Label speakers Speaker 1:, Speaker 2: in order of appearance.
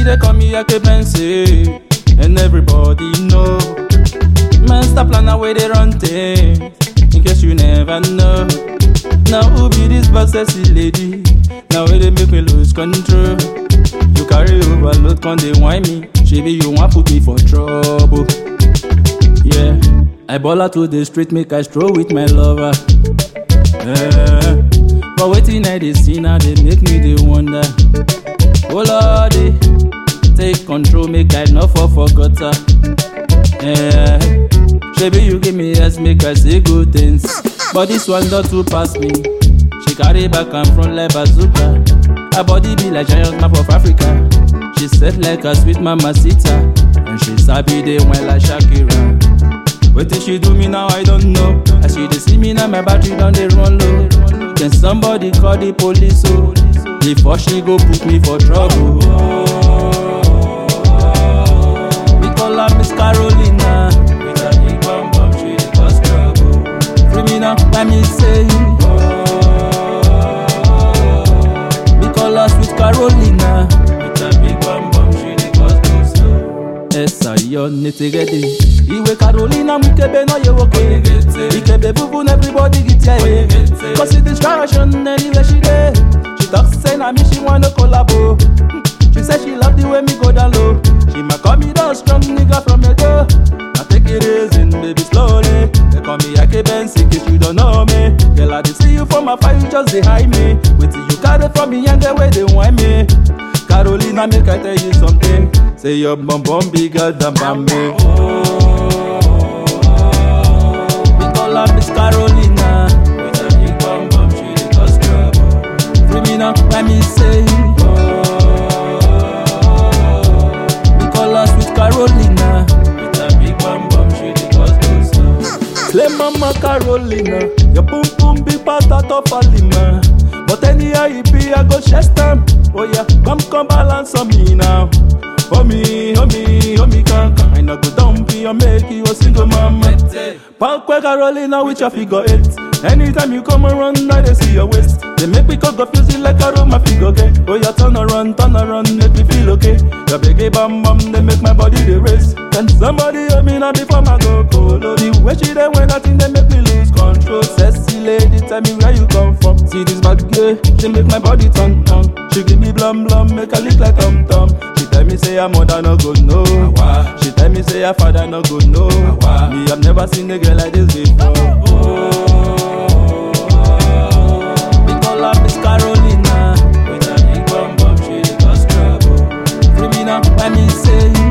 Speaker 1: they call me a Kebensi, and everybody know. Master planner where they run things, in case you never know. Now who be this bossy lady? Now where they make me lose control. You carry overload, can they whine me? Baby, you want put me for trouble. Yeah, I ball out to the street, make I stroll with my lover. But waiting at the scene, now they make me the wonder. Oh Lordy, take control, make I not fall for gutter. Baby, you give me yes, make I say good things. But this one not too pass me. She carry back and front like bazooka. Her body be like giant map of Africa. She set like a sweet mamacita, and she sabi the wine like Shakira. What did she do me now? I don't know. As she dey see me now, my battery done dey run low. Then somebody call the police, oh, before she go put me for trouble. We call her Miss Carolina. With a big bum bum, she dey cause trouble. Free me now, let me say. We call her Sweet Carolina. With a big bum bum, she dey cause trouble. Esa yo netegede. Iwe Carolina mukebe no ye woke. Ikebe bubu everybody get ya. Cause it distraction anywhere she dey. She talk say na me she wanna collabo. She say she love the way me go down low. She might call me the strong nigga from your door. I take it easy, baby, slowly. They call me Ake Bensi, in case you don't know me. Girl, I dey see you from afar, you just dey hide me. Wait till you carry from me and the way they want me. Carolina, make I tell you something. Say your bum bum bigger than Bambi. We call her Miss Carolina. With a big bum bum, she dey cause trouble. Free me now, let me say. We call her Sweet Carolina. With a big bum bum, she dey cause trouble. Play Mama Carolina. Your boom boom be part out of a lima. But anyhow it be, I go chest them. Oh yeah, come balance on me now. Oh me, can. I no go dump you or make you a single mama. Park where Carolina with your figure 8. Anytime you come around, I dey see your waist. They make me go confused like a room, my figure okay. Oh yeah, turn around, make me feel okay. Your biggie bam bam, they make my body dey race. Can somebody help me now before my go cold? Oh, the way she dey when I think they make me lose control. Sexy lady, tell me where you come from. See this bad girl, she make my body turn on. She give me blum blum, make her lick like tom tom. She tell me say her mother no good no. She tell me say her father no good no. Me I've never seen a girl like this before. We call her Miss Carolina. With a big bum bum, she dey cause trouble. Free me now, let me say.